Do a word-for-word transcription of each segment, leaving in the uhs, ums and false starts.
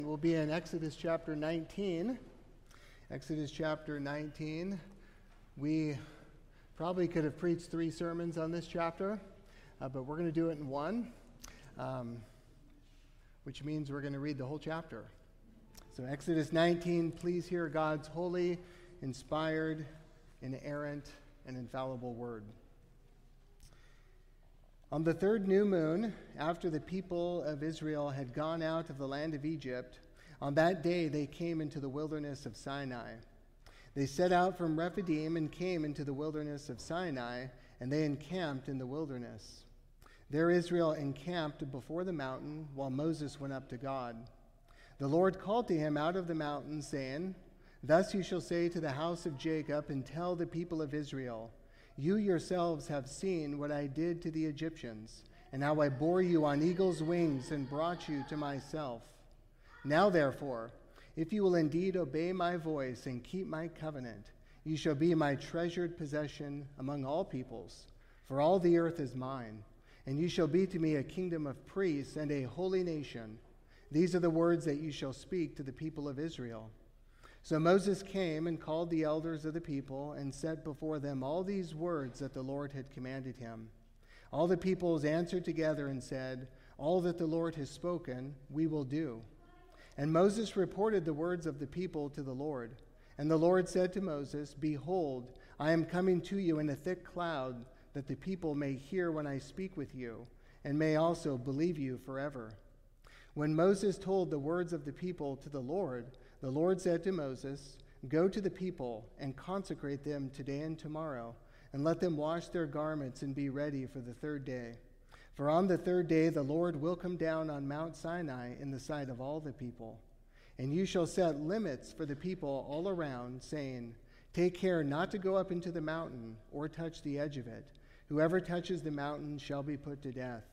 We'll be in Exodus chapter nineteen. Exodus chapter nineteen. We probably could have preached three sermons on this chapter, uh, but we're going to do it in one, um, which means we're going to read the whole chapter. So Exodus nineteen, please hear God's holy, inspired, inerrant, and infallible word. On the third new moon, after the people of Israel had gone out of the land of Egypt, on that day they came into the wilderness of Sinai. They set out from Rephidim and came into the wilderness of Sinai, and they encamped in the wilderness. There Israel encamped before the mountain, while Moses went up to God. The Lord called to him out of the mountain, saying, "Thus you shall say to the house of Jacob, and tell the people of Israel, you yourselves have seen what I did to the Egyptians, and how I bore you on eagle's wings and brought you to myself. Now therefore, if you will indeed obey my voice and keep my covenant, you shall be my treasured possession among all peoples, for all the earth is mine, and you shall be to me a kingdom of priests and a holy nation. These are the words that you shall speak to the people of Israel." So Moses came and called the elders of the people and set before them all these words that the Lord had commanded him. All the peoples answered together and said, "All that the Lord has spoken, we will do." And Moses reported the words of the people to the Lord. And the Lord said to Moses, "Behold, I am coming to you in a thick cloud, that the people may hear when I speak with you, and may also believe you forever." When Moses told the words of the people to the Lord, the Lord said to Moses, "Go to the people and consecrate them today and tomorrow, and let them wash their garments and be ready for the third day. For on the third day the Lord will come down on Mount Sinai in the sight of all the people. And you shall set limits for the people all around, saying, 'Take care not to go up into the mountain or touch the edge of it. Whoever touches the mountain shall be put to death.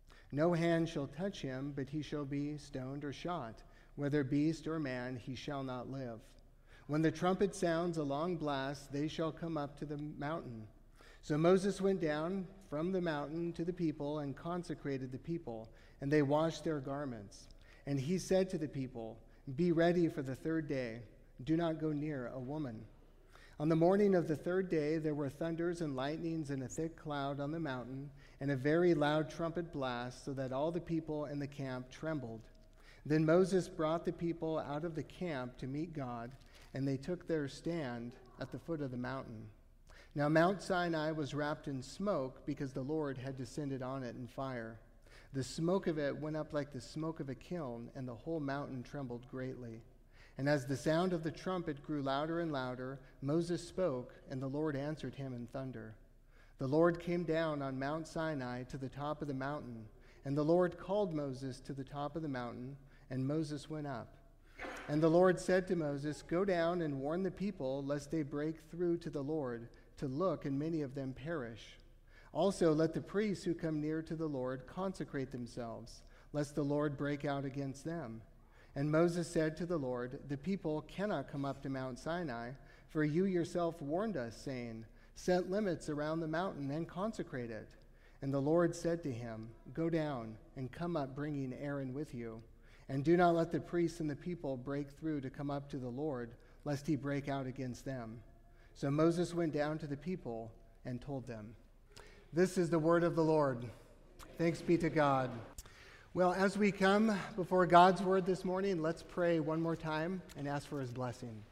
No hand shall touch him, but he shall be stoned or shot. Whether beast or man, he shall not live. When the trumpet sounds a long blast, they shall come up to the mountain.' So Moses went down from the mountain to the people and consecrated the people, and they washed their garments. And he said to the people, 'Be ready for the third day. Do not go near a woman.' On the morning of the third day, there were thunders and lightnings and a thick cloud on the mountain, and a very loud trumpet blast, so that all the people in the camp trembled. Then Moses brought the people out of the camp to meet God, and they took their stand at the foot of the mountain. Now Mount Sinai was wrapped in smoke, because the Lord had descended on it in fire. The smoke of it went up like the smoke of a kiln, and the whole mountain trembled greatly. And as the sound of the trumpet grew louder and louder, Moses spoke, and the Lord answered him in thunder. The Lord came down on Mount Sinai to the top of the mountain, and the Lord called Moses to the top of the mountain, and Moses went up. And the Lord said to Moses, "Go down and warn the people, lest they break through to the Lord to look, and many of them perish. Also let the priests who come near to the Lord consecrate themselves, lest the Lord break out against them." And Moses said to the Lord, "The people cannot come up to Mount Sinai, for you yourself warned us, saying, 'Set limits around the mountain and consecrate it.' And the Lord said to him, 'Go down and come up, bringing Aaron with you. And do not let the priests and the people break through to come up to the Lord, lest he break out against them." So Moses went down to the people and told them. This is the word of the Lord. Thanks be to God. Well, as we come before God's word this morning, let's pray one more time and ask for his blessing.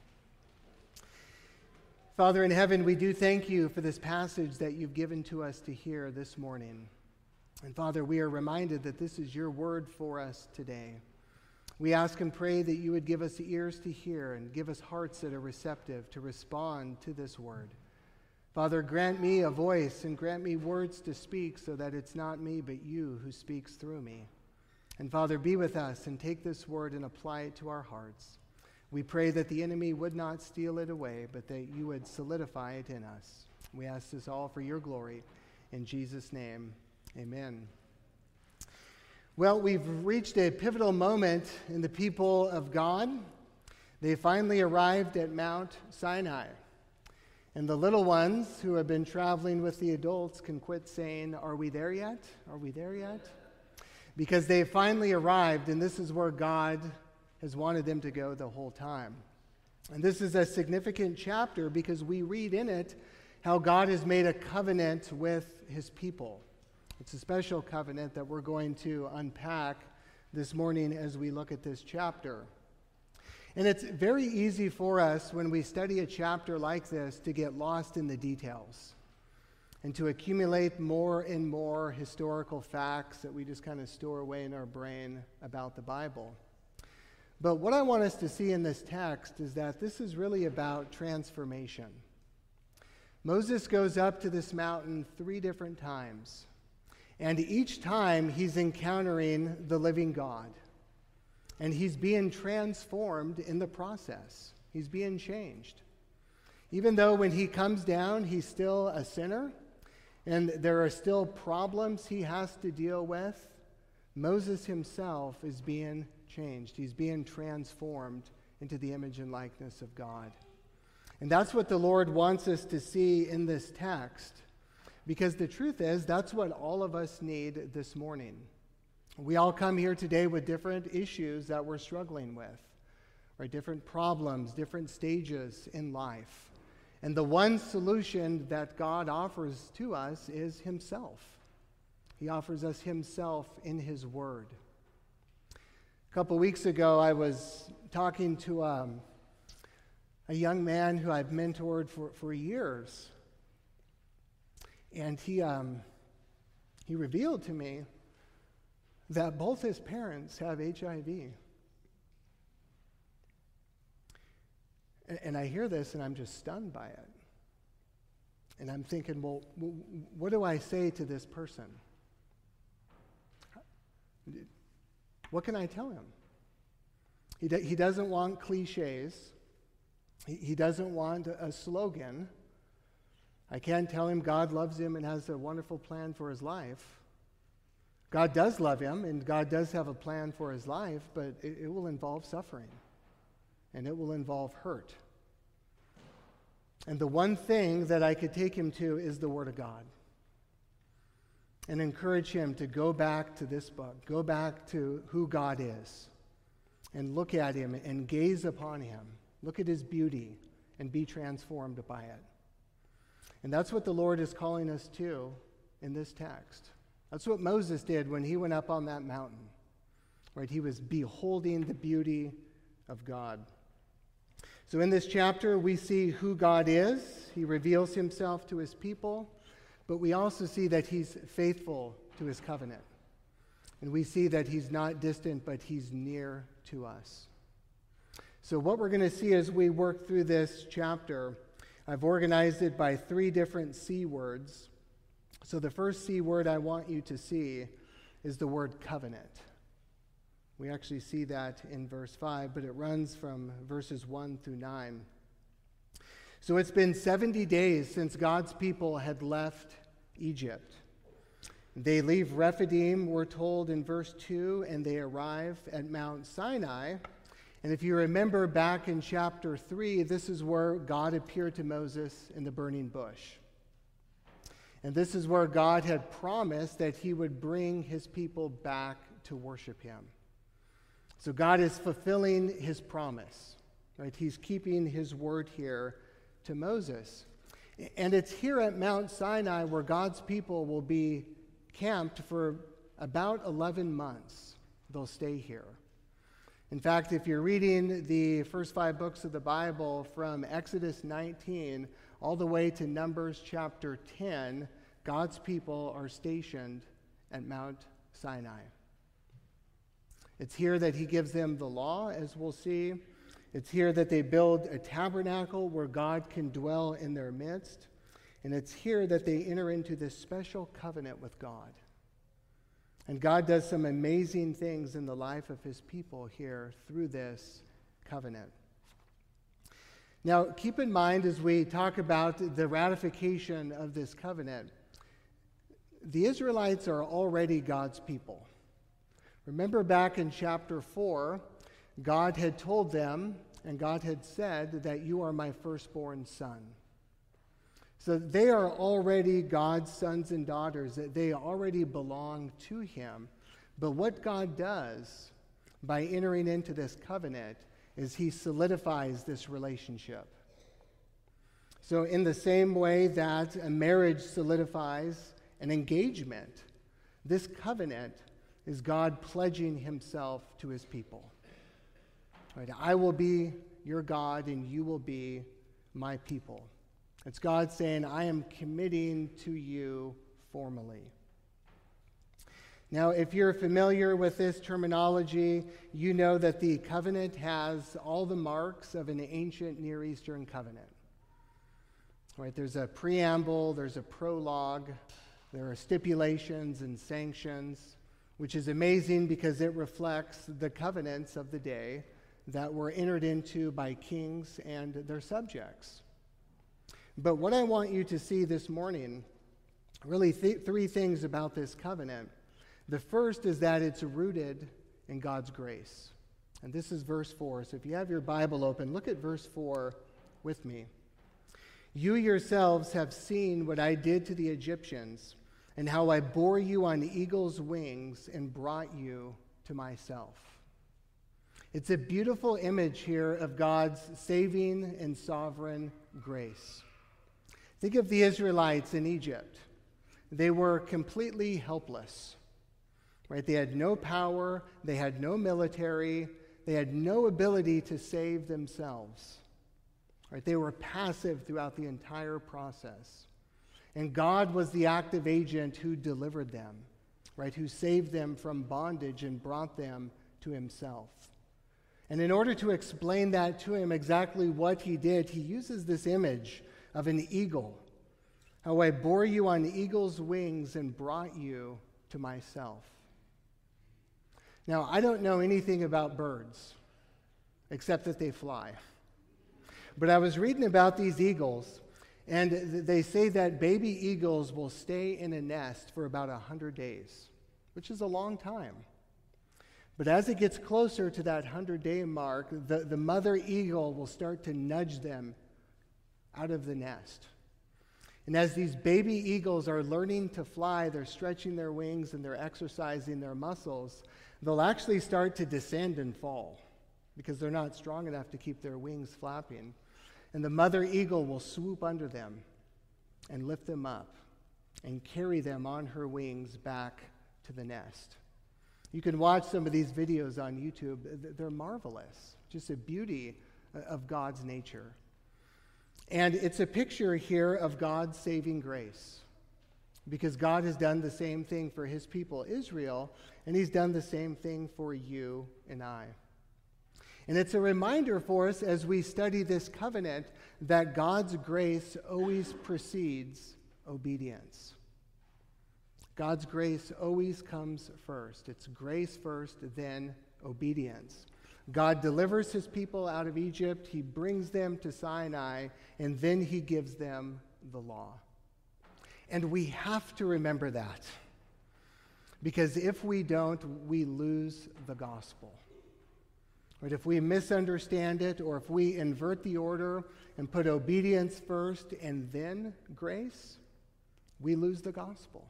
Father in heaven, we do thank you for this passage that you've given to us to hear this morning. And Father, we are reminded that this is your word for us today. We ask and pray that you would give us ears to hear and give us hearts that are receptive to respond to this word. Father, grant me a voice and grant me words to speak, so that it's not me but you who speaks through me. And Father, be with us and take this word and apply it to our hearts. We pray that the enemy would not steal it away, but that you would solidify it in us. We ask this all for your glory. In Jesus' name, amen. Well, we've reached a pivotal moment in the people of God. They finally arrived at Mount Sinai. And the little ones who have been traveling with the adults can quit saying, "Are we there yet? Are we there yet?" Because they finally arrived, and this is where God has wanted them to go the whole time. And this is a significant chapter because we read in it how God has made a covenant with his people. It's a special covenant that we're going to unpack this morning as we look at this chapter. And it's very easy for us when we study a chapter like this to get lost in the details and to accumulate more and more historical facts that we just kind of store away in our brain about the Bible. But what I want us to see in this text is that this is really about transformation. Moses goes up to this mountain three different times, and each time he's encountering the living God, and he's being transformed in the process. He's being changed. Even though when he comes down, he's still a sinner, and there are still problems he has to deal with, Moses himself is being changed. He's being transformed into the image and likeness of God. And that's what the Lord wants us to see in this text, because the truth is, that's what all of us need this morning. We all come here today with different issues that we're struggling with, right? Different problems, different stages in life. And the one solution that God offers to us is himself. He offers us himself in his word. A couple weeks ago, I was talking to um, a young man who I've mentored for, for years. And he, um, he revealed to me that both his parents have H I V. And, and I hear this and I'm just stunned by it. And I'm thinking, well, what do I say to this person? What can I tell him? He, do, he doesn't want cliches. He, he doesn't want a, a slogan. I can't tell him God loves him and has a wonderful plan for his life. God does love him, and God does have a plan for his life, but it, it will involve suffering, and it will involve hurt. And the one thing that I could take him to is the Word of God, and encourage him to go back to this book, go back to who God is, and look at him and gaze upon him, look at his beauty, and be transformed by it. And that's what the Lord is calling us to in this text. That's what Moses did when he went up on that mountain, right? He was beholding the beauty of God. So in this chapter, we see who God is. He reveals himself to his people, but we also see that he's faithful to his covenant. And we see that he's not distant, but he's near to us. So what we're going to see as we work through this chapter, I've organized it by three different C words. So the first C word I want you to see is the word covenant. We actually see that in verse five, but it runs from verses one through nine. So it's been seventy days since God's people had left Egypt. They leave Rephidim, we're told in verse two, and they arrive at Mount Sinai. And if you remember back in chapter three, this is where God appeared to Moses in the burning bush. And this is where God had promised that he would bring his people back to worship him. So God is fulfilling his promise, right? He's keeping his word here to Moses. And it's here at Mount Sinai where God's people will be camped for about eleven months. They'll stay here. In fact, if you're reading the first five books of the Bible from Exodus nineteen all the way to Numbers chapter ten, God's people are stationed at Mount Sinai. It's here that he gives them the law, as we'll see. It's here that they build a tabernacle where God can dwell in their midst. And it's here that they enter into this special covenant with God. And God does some amazing things in the life of his people here through this covenant. Now, keep in mind as we talk about the ratification of this covenant, the Israelites are already God's people. Remember back in chapter four, God had told them, and God had said that you are my firstborn son. So they are already God's sons and daughters, that they already belong to him. But what God does by entering into this covenant is he solidifies this relationship. So in the same way that a marriage solidifies an engagement, this covenant is God pledging himself to his people. Right? I will be your God and you will be my people. It's God saying, I am committing to you formally. Now, if you're familiar with this terminology, you know that the covenant has all the marks of an ancient Near Eastern covenant. Right? There's a preamble, there's a prologue, there are stipulations and sanctions, which is amazing because it reflects the covenants of the day that were entered into by kings and their subjects. But what I want you to see this morning, really th- three things about this covenant. The first is that it's rooted in God's grace. And this is verse four. So if you have your Bible open, look at verse four with me. You yourselves have seen what I did to the Egyptians, and how I bore you on eagle's wings and brought you to myself. It's a beautiful image here of God's saving and sovereign grace. Think of the Israelites in Egypt. They were completely helpless. Right? They had no power, they had no military, they had no ability to save themselves. Right? They were passive throughout the entire process. And God was the active agent who delivered them, right? Who saved them from bondage and brought them to himself. And in order to explain that to him, exactly what he did, he uses this image of an eagle. How I bore you on eagle's wings and brought you to myself. Now, I don't know anything about birds, except that they fly. But I was reading about these eagles, and th- they say that baby eagles will stay in a nest for about one hundred days, which is a long time. But as it gets closer to that one hundred-day mark, the, the mother eagle will start to nudge them out of the nest. And as these baby eagles are learning to fly, they're stretching their wings and they're exercising their muscles, they'll actually start to descend and fall because they're not strong enough to keep their wings flapping. And the mother eagle will swoop under them and lift them up and carry them on her wings back to the nest. You can watch some of these videos on YouTube. They're marvelous, just a beauty of God's nature. And it's a picture here of God's saving grace, because God has done the same thing for his people, Israel, and he's done the same thing for you and I. And it's a reminder for us as we study this covenant that God's grace always precedes obedience. God's grace always comes first. It's grace first, then obedience. God delivers his people out of Egypt, he brings them to Sinai, and then he gives them the law. And we have to remember that, because if we don't, we lose the gospel. But if we misunderstand it, or if we invert the order and put obedience first and then grace, we lose the gospel.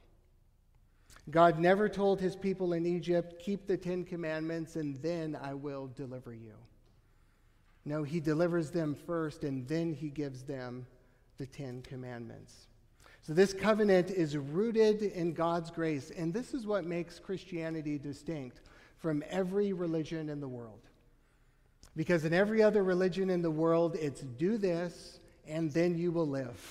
God never told his people in Egypt, keep the Ten Commandments and then I will deliver you. No, he delivers them first and then he gives them the Ten Commandments. So this covenant is rooted in God's grace, and this is what makes Christianity distinct from every religion in the world. Because in every other religion in the world, it's do this and then you will live.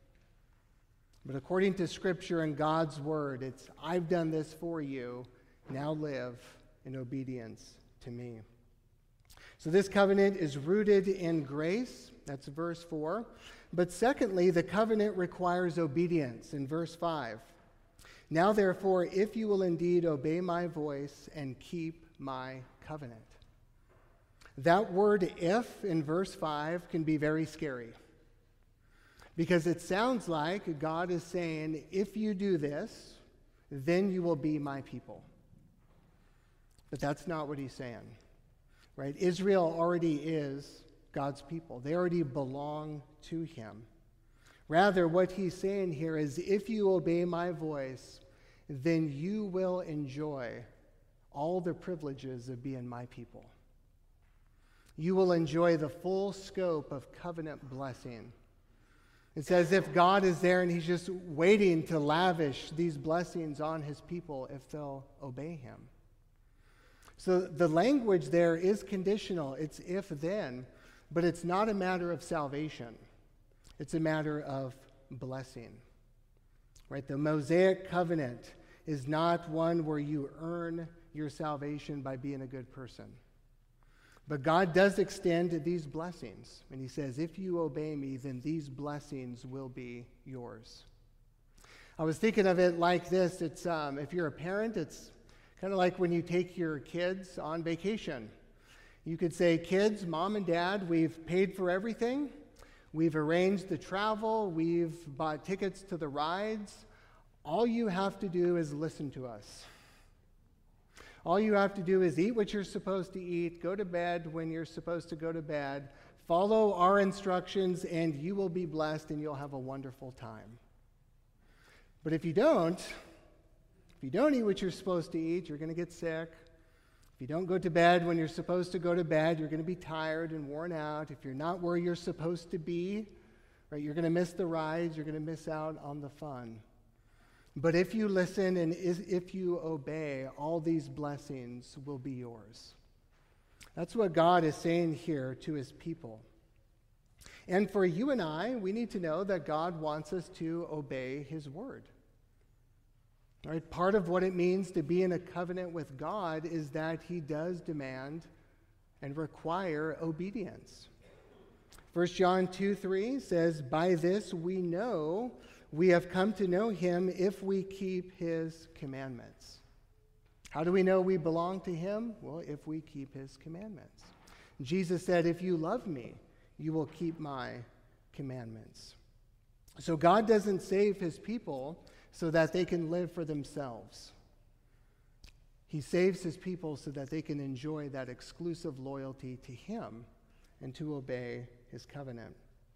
But according to Scripture and God's Word, it's I've done this for you, now live in obedience to me. So this covenant is rooted in grace. That's verse four. But secondly, the covenant requires obedience in verse five. Now therefore, if you will indeed obey my voice and keep my covenant. That word if in verse five can be very scary, because it sounds like God is saying, if you do this, then you will be my people. But that's not what he's saying, right? Israel already is God's people. They already belong to him. Rather, what he's saying here is, if you obey my voice, then you will enjoy all the privileges of being my people. You will enjoy the full scope of covenant blessing. It's as if God is there and he's just waiting to lavish these blessings on his people if they'll obey him. So the language there is conditional. It's if then, but it's not a matter of salvation. It's a matter of blessing. Right? The Mosaic covenant is not one where you earn your salvation by being a good person. But God does extend these blessings. And he says, if you obey me, then these blessings will be yours. I was thinking of it like this. It's um, if you're a parent, it's kind of like when you take your kids on vacation. You could say, kids, mom and dad, we've paid for everything. We've arranged the travel. We've bought tickets to the rides. All you have to do is listen to us. All you have to do is eat what you're supposed to eat, go to bed when you're supposed to go to bed, follow our instructions, and you will be blessed and you'll have a wonderful time. But if you don't, if you don't eat what you're supposed to eat, you're going to get sick. If you don't go to bed when you're supposed to go to bed, you're going to be tired and worn out. If you're not where you're supposed to be, right, you're going to miss the rides, you're going to miss out on the fun. But if you listen and if you obey, all these blessings will be yours. That's what God is saying here to his people. And for you and I, we need to know that God wants us to obey his word. All right, part of what it means to be in a covenant with God is that he does demand and require obedience. First John two three says, by this we know we have come to know him if we keep his commandments. How do we know we belong to him? Well, if we keep his commandments. Jesus said, if you love me, you will keep my commandments. So God doesn't save his people so that they can live for themselves. He saves his people so that they can enjoy that exclusive loyalty to him and to obey his covenant.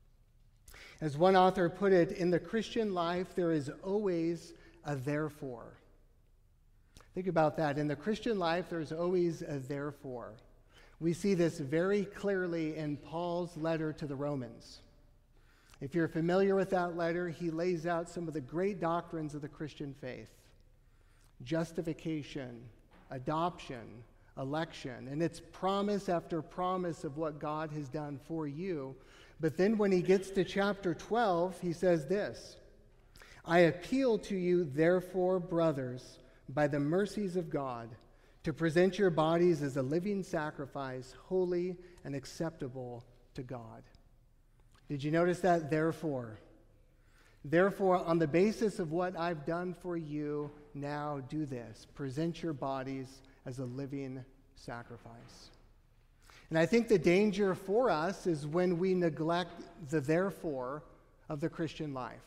As one author put it, in the Christian life, there is always a therefore. Think about that. In the Christian life, there's always a therefore. We see this very clearly in Paul's letter to the Romans. If you're familiar with that letter, he lays out some of the great doctrines of the Christian faith. Justification, adoption, election, and it's promise after promise of what God has done for you. But then when he gets to chapter twelve, he says this, I appeal to you, therefore, brothers, by the mercies of God, to present your bodies as a living sacrifice, holy and acceptable to God. Did you notice that? Therefore. Therefore, on the basis of what I've done for you, now do this. Present your bodies as a living sacrifice. And I think the danger for us is when we neglect the therefore of the Christian life.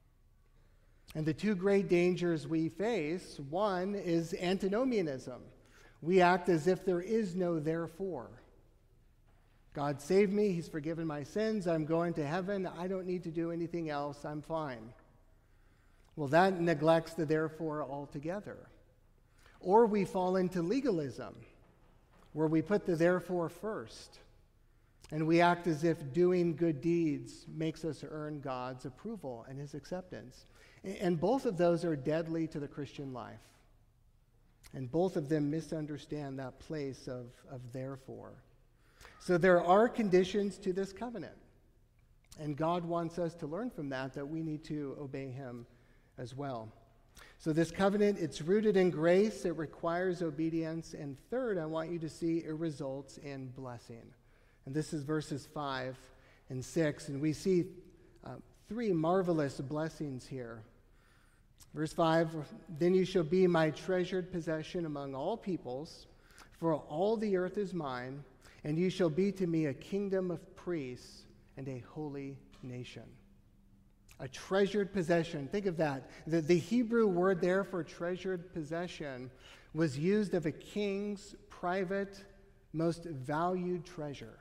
And the two great dangers we face, one is antinomianism. We act as if there is no therefore. God saved me, he's forgiven my sins, I'm going to heaven, I don't need to do anything else, I'm fine. Well, that neglects the therefore altogether. Or we fall into legalism, where we put the therefore first, and we act as if doing good deeds makes us earn God's approval and his acceptance. And both of those are deadly to the Christian life. And both of them misunderstand that place of, of therefore. So there are conditions to this covenant. And God wants us to learn from that, that we need to obey him as well. So this covenant, it's rooted in grace, it requires obedience, and third, I want you to see it results in blessing. And this is verses five and six, and we see uh, three marvelous blessings here. Verse five, then you shall be my treasured possession among all peoples, for all the earth is mine, and you shall be to me a kingdom of priests and a holy nation. A treasured possession. Think of that. The, the Hebrew word there for treasured possession was used of a king's private, most valued treasure.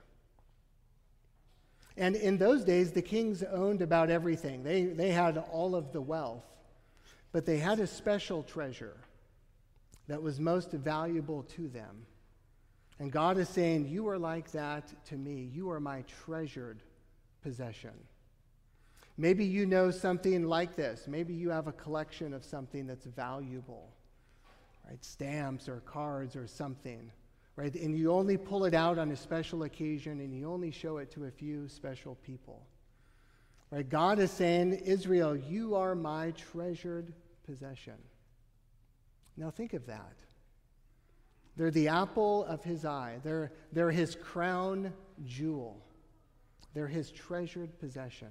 And in those days, the kings owned about everything. They, they had all of the wealth. But they had a special treasure. that was most valuable to them. And God is saying, you are like that to me. You are my treasured possession. Maybe you know something like this. Maybe you have a collection of something that's valuable, right? Stamps or cards or something, right? And you only pull it out on a special occasion and you only show it to a few special people, right? God is saying, Israel, you are my treasured possession. Now think of that. They're the apple of his eye. They're, they're his crown jewel. They're his treasured possession.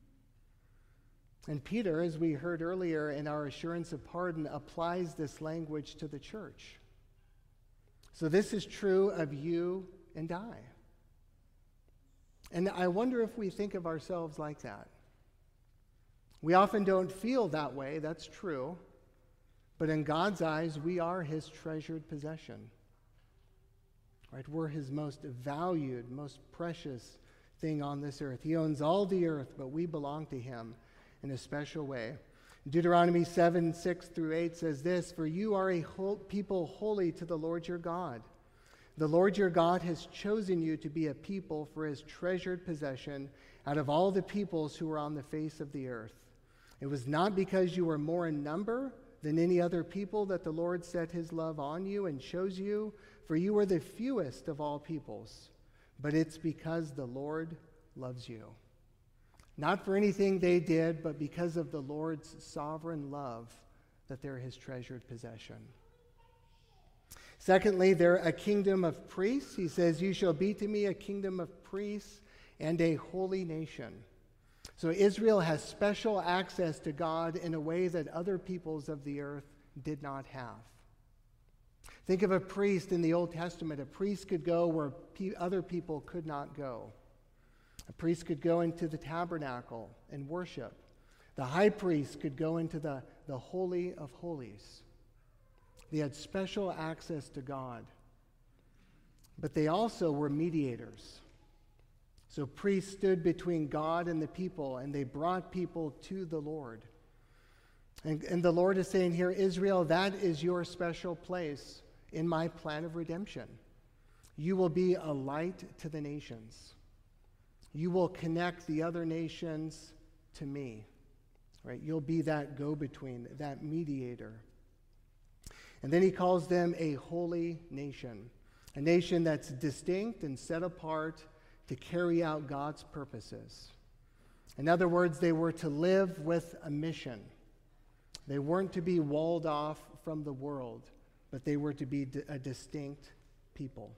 And Peter, as we heard earlier in our assurance of pardon, applies this language to the church. So this is true of you and I. And I wonder if we think of ourselves like that. We often don't feel that way, that's true. But in God's eyes, we are his treasured possession. Right? We're his most valued, most precious thing on this earth. He owns all the earth, but we belong to him in a special way. Deuteronomy seven, six through eight says this, for you are a whole people holy to the Lord your God. The Lord your God has chosen you to be a people for his treasured possession out of all the peoples who are on the face of the earth. It was not because you were more in number than any other people that the Lord set his love on you and chose you, for you were the fewest of all peoples. But it's because the Lord loves you. Not for anything they did, but because of the Lord's sovereign love that they're his treasured possession. Secondly, they're a kingdom of priests. He says, you shall be to me a kingdom of priests and a holy nation. So Israel has special access to God in a way that other peoples of the earth did not have. Think of a priest in the Old Testament. A priest could go where pe- other people could not go. A priest could go into the tabernacle and worship. The high priest could go into the, the Holy of Holies. They had special access to God. But they also were mediators. So priests stood between God and the people, and they brought people to the Lord. And, and the Lord is saying here, Israel, that is your special place in my plan of redemption. You will be a light to the nations. You will connect the other nations to me. Right? You'll be that go-between, that mediator. And then he calls them a holy nation, a nation that's distinct and set apart to carry out God's purposes. In other words, they were to live with a mission. They weren't to be walled off from the world, but they were to be a distinct people.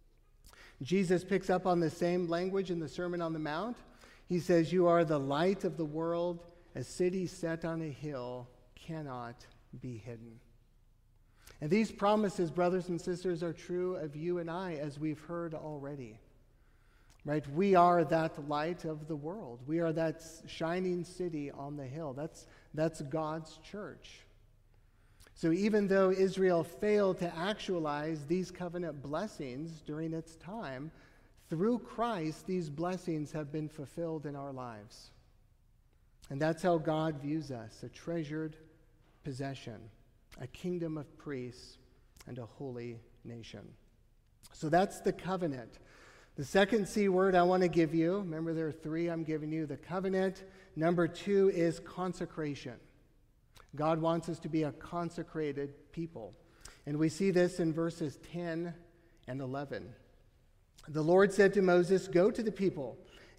Jesus picks up on the same language in the Sermon on the Mount. He says, you are the light of the world. A city set on a hill cannot be hidden. And these promises, brothers and sisters, are true of you and I, as we've heard already. Right? We are that light of the world. We are that shining city on the hill. That's, that's God's church. So even though Israel failed to actualize these covenant blessings during its time, through Christ, these blessings have been fulfilled in our lives. And that's how God views us, a treasured possession, a kingdom of priests, and a holy nation. So that's the covenant. The second C word I want to give you, remember there are three I'm giving you, the covenant. Number two is consecration. God wants us to be a consecrated people. And we see this in verses ten and eleven. The Lord said to Moses, go to the people.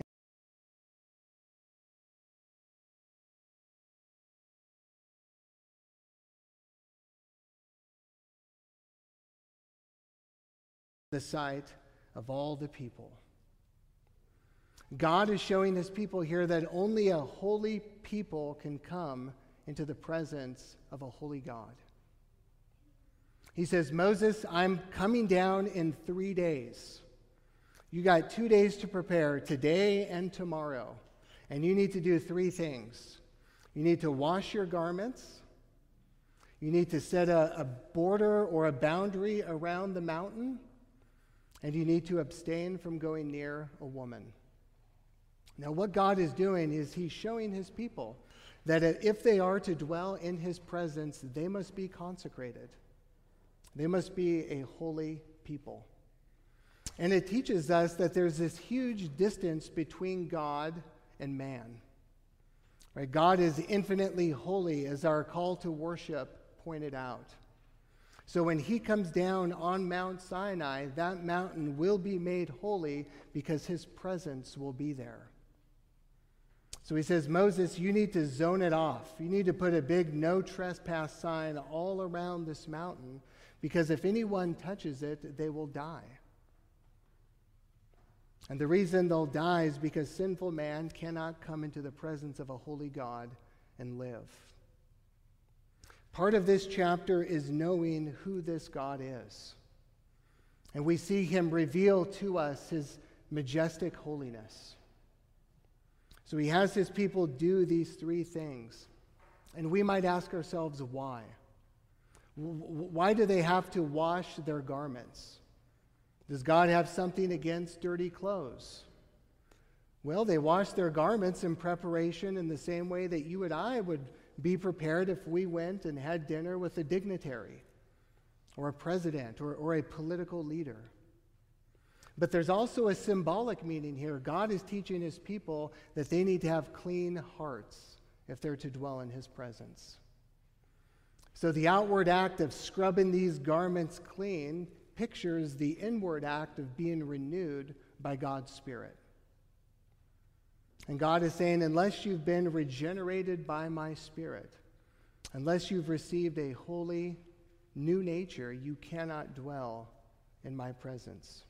The sight of all the people. God is showing his people here that only a holy people can come into the presence of a holy God. He says, Moses, I'm coming down in three days. You got two days to prepare, today and tomorrow. And you need to do three things. You need to wash your garments. You need to set a, a border or a boundary around the mountain. And you need to abstain from going near a woman. Now, what God is doing is he's showing his people that if they are to dwell in his presence, they must be consecrated. They must be a holy people. And it teaches us that there's this huge distance between God and man. Right? God is infinitely holy, as our call to worship pointed out. So when he comes down on Mount Sinai, that mountain will be made holy because his presence will be there. So he says, Moses, you need to zone it off. You need to put a big no trespass sign all around this mountain, because if anyone touches it, they will die. And the reason they'll die is because sinful man cannot come into the presence of a holy God and live. Part of this chapter is knowing who this God is. And we see him reveal to us his majestic holiness. So he has his people do these three things. And we might ask ourselves, why? Why do they have to wash their garments? Does God have something against dirty clothes? Well, they wash their garments in preparation in the same way that you and I would be prepared if we went and had dinner with a dignitary or a president or, or a political leader. But there's also a symbolic meaning here. God is teaching his people that they need to have clean hearts if they're to dwell in his presence. So the outward act of scrubbing these garments clean pictures the inward act of being renewed by God's Spirit. And God is saying, unless you've been regenerated by my Spirit, unless you've received a holy new nature, you cannot dwell in my presence.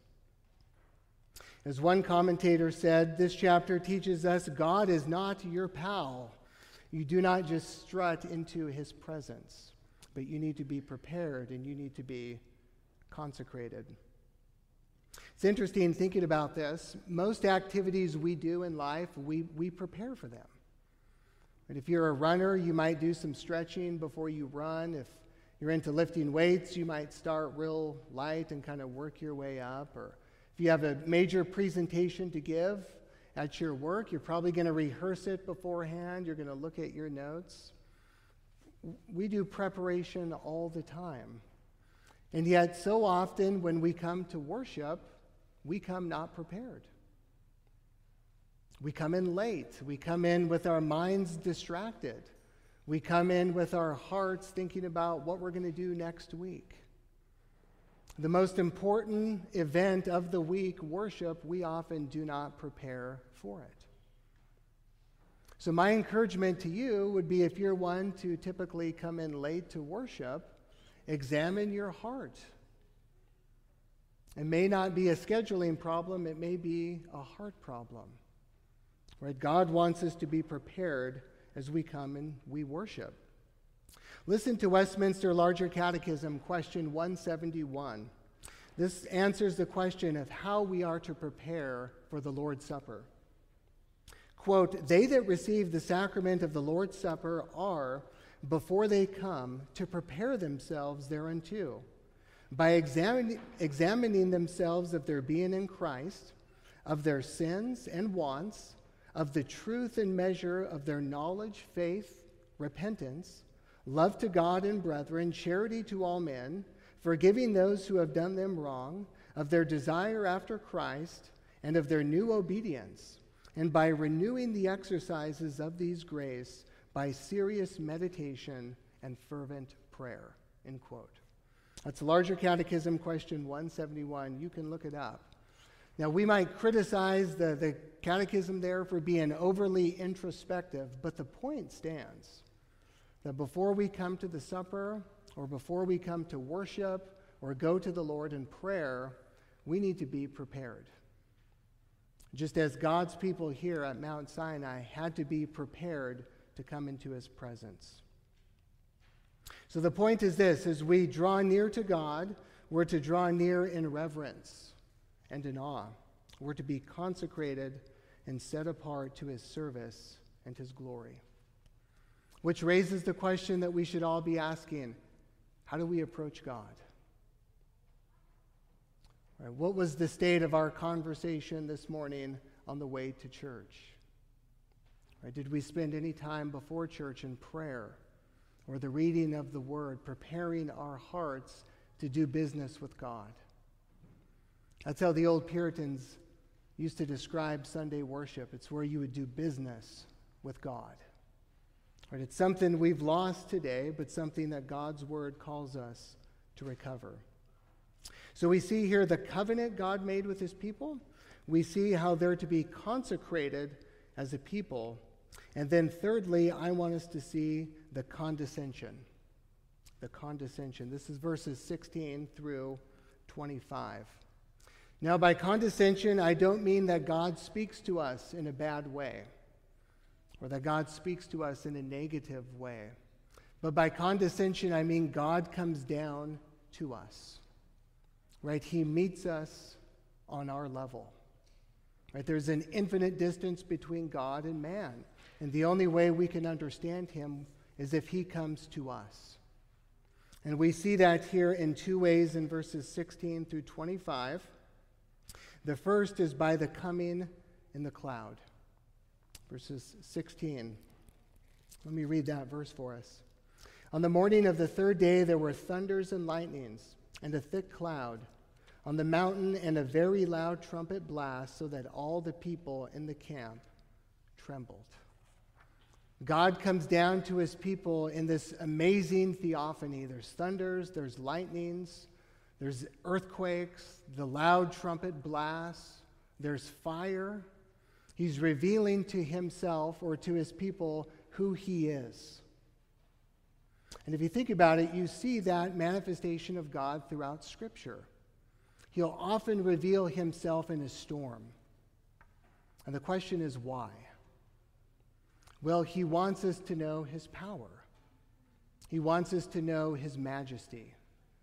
As one commentator said, this chapter teaches us God is not your pal. You do not just strut into his presence, but you need to be prepared and you need to be consecrated. It's interesting thinking about this. Most activities we do in life, we, we prepare for them. And if you're a runner, you might do some stretching before you run. If you're into lifting weights, you might start real light and kind of work your way up. Or if you have a major presentation to give at your work, you're probably going to rehearse it beforehand. You're going to look at your notes. We do preparation all the time. And yet, so often when we come to worship, we come not prepared. We come in late. We come in with our minds distracted. We come in with our hearts thinking about what we're going to do next week. The most important event of the week, worship, we often do not prepare for it. So my encouragement to you would be, if you're one to typically come in late to worship, examine your heart. It may not be a scheduling problem, it may be a heart problem. Right? God wants us to be prepared as we come and we worship. Listen to Westminster Larger Catechism, question one seventy-one. This answers the question of how we are to prepare for the Lord's Supper. Quote, "They that receive the sacrament of the Lord's Supper are, before they come, to prepare themselves thereunto, by examining, examining themselves of their being in Christ, of their sins and wants, of the truth and measure of their knowledge, faith, repentance, love to God and brethren, charity to all men, forgiving those who have done them wrong, of their desire after Christ, and of their new obedience, and by renewing the exercises of these grace by serious meditation and fervent prayer." End quote. That's Larger Catechism, question one seventy-one. You can look it up. Now, we might criticize the, the catechism there for being overly introspective, but the point stands that before we come to the supper, or before we come to worship, or go to the Lord in prayer, we need to be prepared. Just as God's people here at Mount Sinai had to be prepared to come into his presence. So the point is this: as we draw near to God, we're to draw near in reverence and in awe. We're to be consecrated and set apart to his service and his glory. Which raises the question that we should all be asking: how do we approach God? All right, what was the state of our conversation this morning on the way to church? Right, did we spend any time before church in prayer or the reading of the word, preparing our hearts to do business with God. That's how the old Puritans used to describe Sunday worship. It's where you would do business with God. Right? It's something we've lost today, but something that God's word calls us to recover. So we see here the covenant God made with his people. We see how they're to be consecrated as a people. And then thirdly, I want us to see the condescension. The condescension. This is verses sixteen through twenty-five. Now, by condescension, I don't mean that God speaks to us in a bad way, or that God speaks to us in a negative way. But by condescension, I mean God comes down to us. Right? He meets us on our level. Right? There's an infinite distance between God and man. And the only way we can understand him is if he comes to us. And we see that here in two ways in verses sixteen through twenty-five. The first is by the coming in the cloud. Verses sixteen. Let me read that verse for us. On the morning of the third day there were thunders and lightnings and a thick cloud on the mountain and a very loud trumpet blast, so that all the people in the camp trembled. God comes down to his people in this amazing theophany. There's thunders, there's lightnings, there's earthquakes, the loud trumpet blasts, there's fire. He's revealing to himself or to his people who he is. And if you think about it, you see that manifestation of God throughout Scripture. He'll often reveal himself in a storm. And the question is why? Well, he wants us to know his power. He wants us to know his majesty.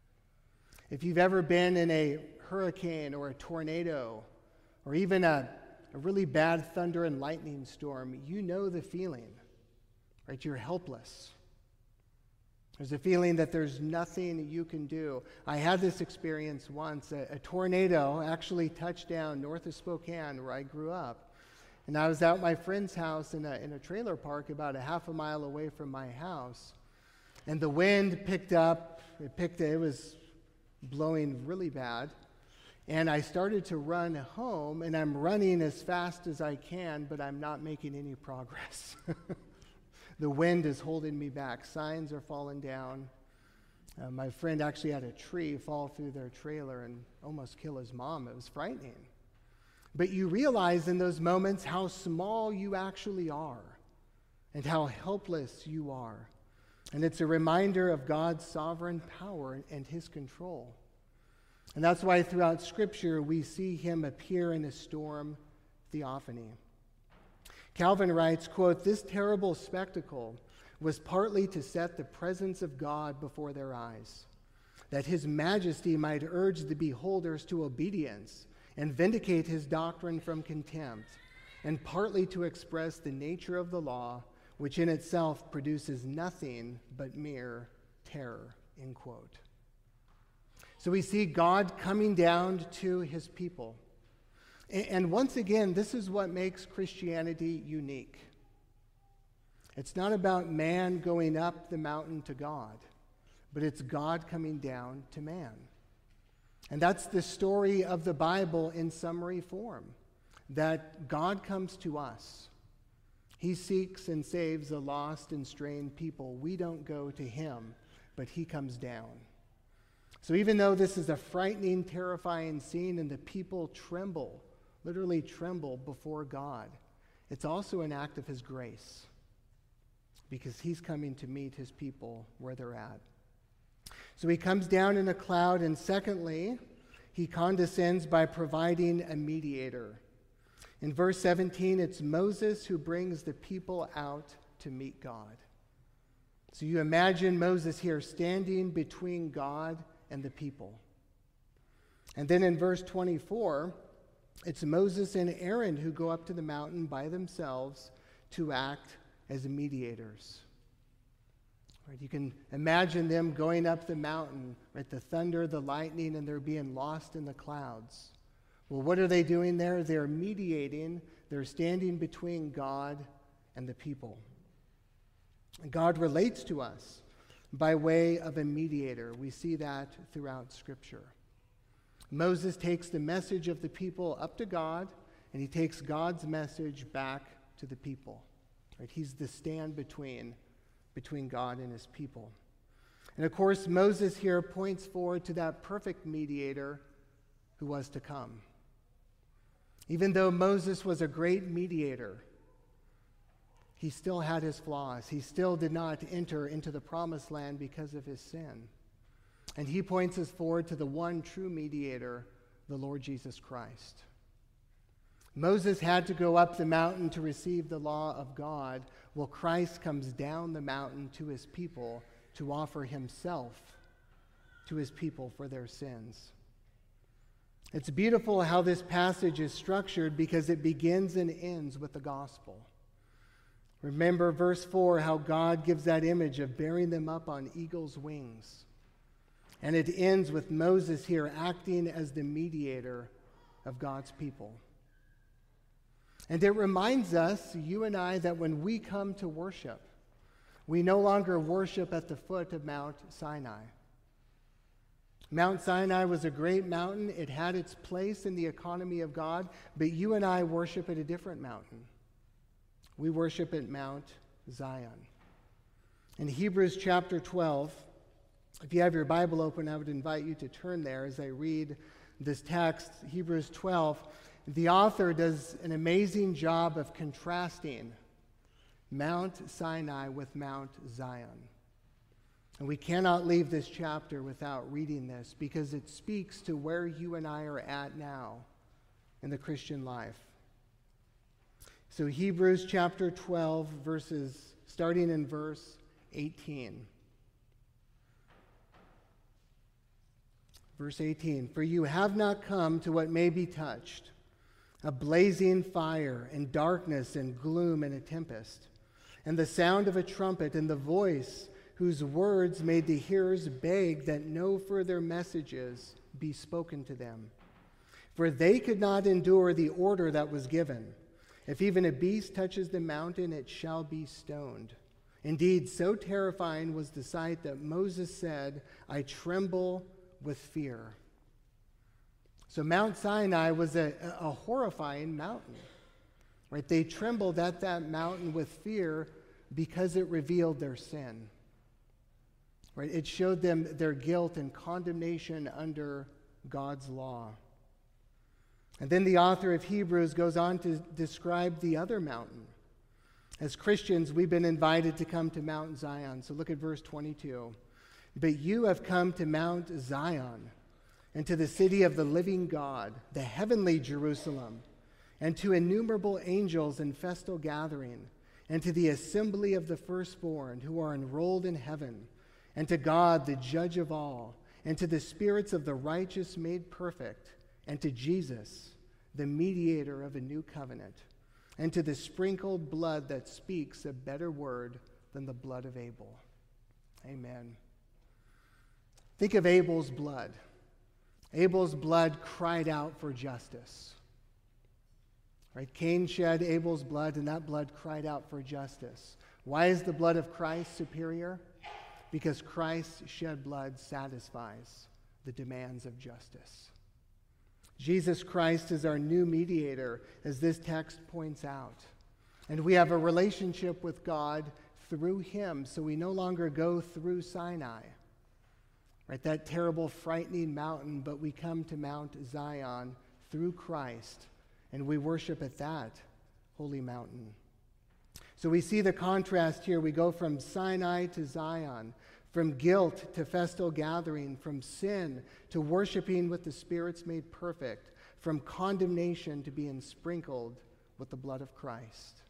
If you've ever been in a hurricane or a tornado or even a, a really bad thunder and lightning storm, you know the feeling, right? You're helpless. There's a feeling that there's nothing you can do. I had this experience once. A, a tornado actually touched down north of Spokane, where I grew up. And I was at my friend's house in a, in a trailer park about a half a mile away from my house. And the wind picked up. It picked. It was blowing really bad. And I started to run home, and I'm running as fast as I can, but I'm not making any progress. The wind is holding me back. Signs are falling down. Uh, my friend actually had a tree fall through their trailer and almost kill his mom. It was frightening. But you realize in those moments how small you actually are and how helpless you are. And it's a reminder of God's sovereign power and his control. And that's why throughout Scripture we see him appear in a storm theophany. Calvin writes, quote, "This terrible spectacle was partly to set the presence of God before their eyes, that his majesty might urge the beholders to obedience and vindicate his doctrine from contempt, and partly to express the nature of the law, which in itself produces nothing but mere terror," end quote. So we see God coming down to his people. And once again, this is what makes Christianity unique. It's not about man going up the mountain to God, but it's God coming down to man. And that's the story of the Bible in summary form, that God comes to us. He seeks and saves the lost and straying people. We don't go to him, but he comes down. So even though this is a frightening, terrifying scene and the people tremble, literally tremble before God, it's also an act of his grace, because he's coming to meet his people where they're at. So he comes down in a cloud, and secondly, he condescends by providing a mediator. In verse seventeen, it's Moses who brings the people out to meet God. So you imagine Moses here standing between God and the people. And then in verse twenty-four, it's Moses and Aaron who go up to the mountain by themselves to act as mediators. Right, you can imagine them going up the mountain, right, the thunder, the lightning, and they're being lost in the clouds. Well, what are they doing there? They're mediating. They're standing between God and the people. And God relates to us by way of a mediator. We see that throughout Scripture. Moses takes the message of the people up to God, and he takes God's message back to the people. Right? He's the stand between, between God and his people. And of course, Moses here points forward to that perfect mediator who was to come. Even though Moses was a great mediator, he still had his flaws. He still did not enter into the promised land because of his sin. And he points us forward to the one true mediator, the Lord Jesus Christ. Moses had to go up the mountain to receive the law of God, while Christ comes down the mountain to his people to offer himself to his people for their sins. It's beautiful how this passage is structured because it begins and ends with the gospel. Remember verse four, how God gives that image of bearing them up on eagle's wings. And it ends with Moses here acting as the mediator of God's people. And it reminds us, you and I, that when we come to worship, we no longer worship at the foot of Mount Sinai. Mount Sinai was a great mountain. It had its place in the economy of God, but you and I worship at a different mountain. We worship at Mount Zion. In Hebrews chapter twelve, if you have your Bible open, I would invite you to turn there as I read this text, Hebrews twelve. The author does an amazing job of contrasting Mount Sinai with Mount Zion. And we cannot leave this chapter without reading this because it speaks to where you and I are at now in the Christian life. So Hebrews chapter twelve, verses, starting in verse eighteen. Verse eighteen, for you have not come to what may be touched, a blazing fire and darkness and gloom and a tempest, and the sound of a trumpet and the voice whose words made the hearers beg that no further messages be spoken to them. For they could not endure the order that was given. If even a beast touches the mountain, it shall be stoned. Indeed, so terrifying was the sight that Moses said, I tremble with fear. So Mount Sinai was a, a horrifying mountain. Right? They trembled at that mountain with fear because it revealed their sin. Right? It showed them their guilt and condemnation under God's law. And then the author of Hebrews goes on to describe the other mountain. As Christians, we've been invited to come to Mount Zion. So look at verse twenty-two. But you have come to Mount Zion, and to the city of the living God, the heavenly Jerusalem, and to innumerable angels in festal gathering, and to the assembly of the firstborn who are enrolled in heaven, and to God, the judge of all, and to the spirits of the righteous made perfect, and to Jesus, the mediator of a new covenant, and to the sprinkled blood that speaks a better word than the blood of Abel. Amen. Think of Abel's blood. Abel's blood cried out for justice. Right? Cain shed Abel's blood, and that blood cried out for justice. Why is the blood of Christ superior? Because Christ's shed blood satisfies the demands of justice. Jesus Christ is our new mediator, as this text points out. And we have a relationship with God through him, so we no longer go through Sinai, right? That terrible, frightening mountain, but we come to Mount Zion through Christ, and we worship at that holy mountain. So we see the contrast here. We go from Sinai to Zion, from guilt to festal gathering, from sin to worshiping with the spirits made perfect, from condemnation to being sprinkled with the blood of Christ.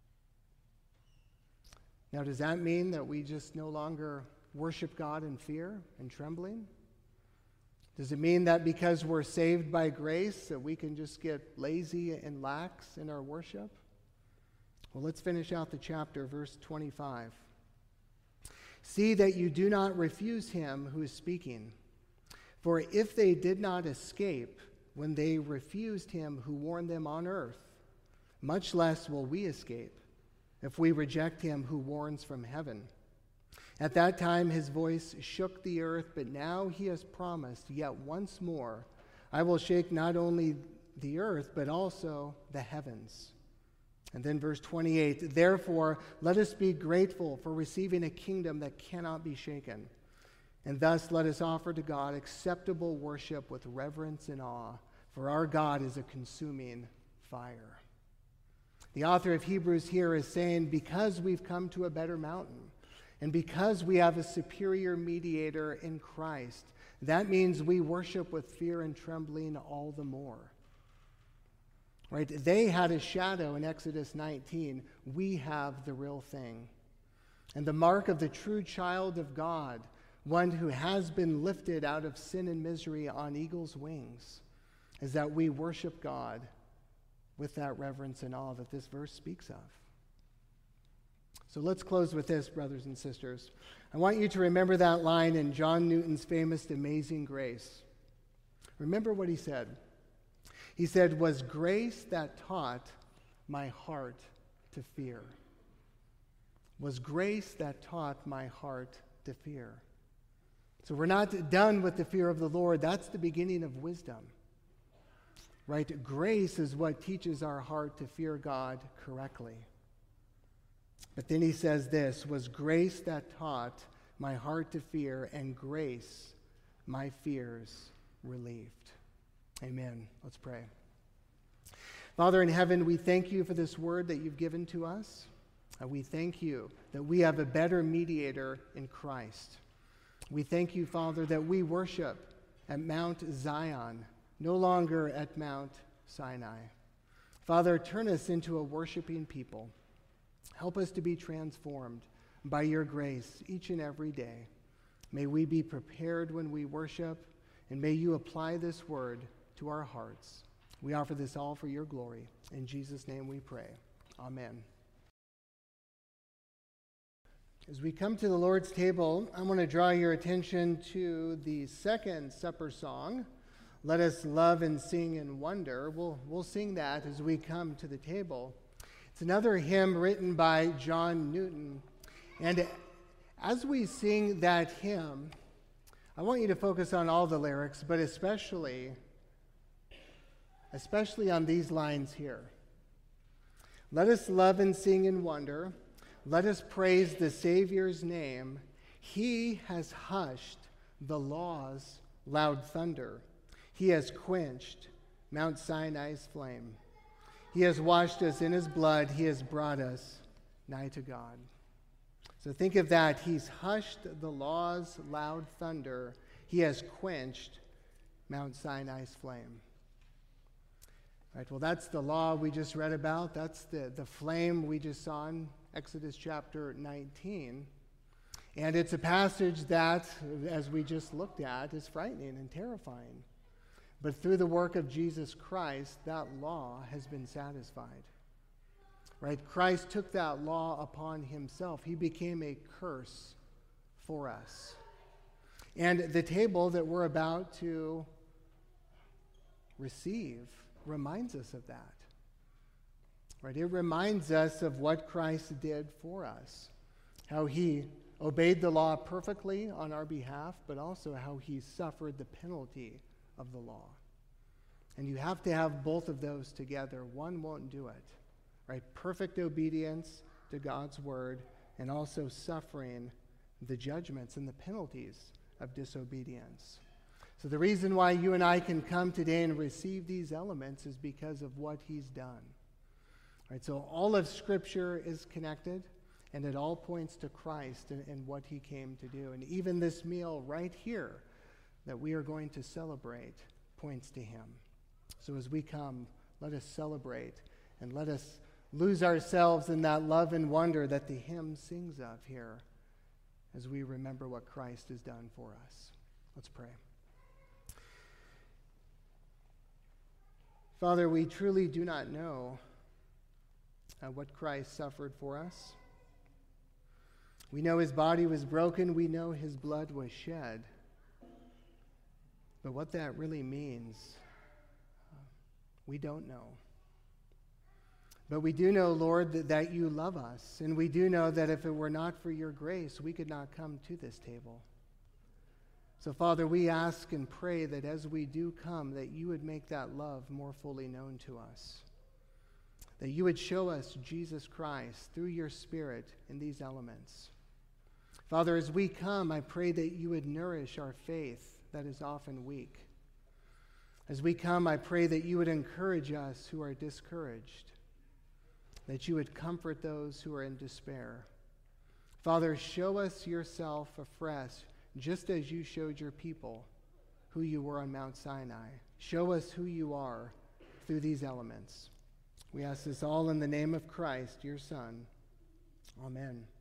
Now, does that mean that we just no longer worship God in fear and trembling? Does it mean that because we're saved by grace that we can just get lazy and lax in our worship? Well, let's finish out the chapter, verse twenty-five. See that you do not refuse him who is speaking. For if they did not escape when they refused him who warned them on earth, much less will we escape if we reject him who warns from heaven. At that time his voice shook the earth, but now he has promised, yet once more I will shake not only the earth, but also the heavens. And then verse twenty-eight, therefore let us be grateful for receiving a kingdom that cannot be shaken. And thus let us offer to God acceptable worship with reverence and awe, for our God is a consuming fire. The author of Hebrews here is saying, because we've come to a better mountain, and because we have a superior mediator in Christ, that means we worship with fear and trembling all the more. Right? They had a shadow in Exodus nineteen. We have the real thing. And the mark of the true child of God, one who has been lifted out of sin and misery on eagle's wings, is that we worship God with that reverence and awe that this verse speaks of. So let's close with this, brothers and sisters. I want you to remember that line in John Newton's famous Amazing Grace. Remember what he said. He said, "Was grace that taught my heart to fear." Was grace that taught my heart to fear. So we're not done with the fear of the Lord. That's the beginning of wisdom. Right? Grace is what teaches our heart to fear God correctly. But then he says this, was grace that taught my heart to fear, and grace my fears relieved. Amen. Let's pray. Father in heaven, we thank you for this word that you've given to us. Uh, we thank you that we have a better mediator in Christ. We thank you, Father, that we worship at Mount Zion, no longer at Mount Sinai. Father, turn us into a worshiping people. Help us to be transformed by your grace each and every day. May we be prepared when we worship, and may you apply this word to our hearts. We offer this all for your glory. In Jesus' name we pray. Amen. As we come to the Lord's table, I want to draw your attention to the second supper song, Let Us Love and Sing and Wonder. We'll, we'll sing that as we come to the table. It's another hymn written by John Newton. And as we sing that hymn, I want you to focus on all the lyrics, but especially, especially on these lines here. Let us love and sing and wonder. Let us praise the Savior's name. He has hushed the law's loud thunder. He has quenched Mount Sinai's flame. He has washed us in his blood. He has brought us nigh to God. So think of that. He's hushed the law's loud thunder. He has quenched Mount Sinai's flame. Right, well, that's the law we just read about. That's the, the flame we just saw in Exodus chapter nineteen. And it's a passage that, as we just looked at, is frightening and terrifying. But through the work of Jesus Christ, that law has been satisfied. Right? Christ took that law upon himself. He became a curse for us. And the table that we're about to receive reminds us of that. Right? It reminds us of what Christ did for us. How he obeyed the law perfectly on our behalf, but also how he suffered the penalty of the law. And you have to have both of those together. One won't do it. Right? Perfect obedience to God's word, and also suffering the judgments and the penalties of disobedience. So the reason why you and I can come today and receive these elements is because of what he's done. Right? So all of Scripture is connected, and it all points to Christ and, and what he came to do. And even this meal right here that we are going to celebrate points to him. So as we come, let us celebrate and let us lose ourselves in that love and wonder that the hymn sings of here as we remember what Christ has done for us. Let's pray. Father, we truly do not know uh, what Christ suffered for us. We know his body was broken. We know his blood was shed. But what that really means, uh, we don't know. But we do know, Lord, that, that you love us, and we do know that if it were not for your grace, we could not come to this table. So, Father, we ask and pray that as we do come, that you would make that love more fully known to us, that you would show us Jesus Christ through your Spirit in these elements. Father, as we come, I pray that you would nourish our faith that is often weak. As we come, I pray that you would encourage us who are discouraged, that you would comfort those who are in despair. Father, show us yourself afresh, just as you showed your people who you were on Mount Sinai. Show us who you are through these elements. We ask this all in the name of Christ, your Son. Amen.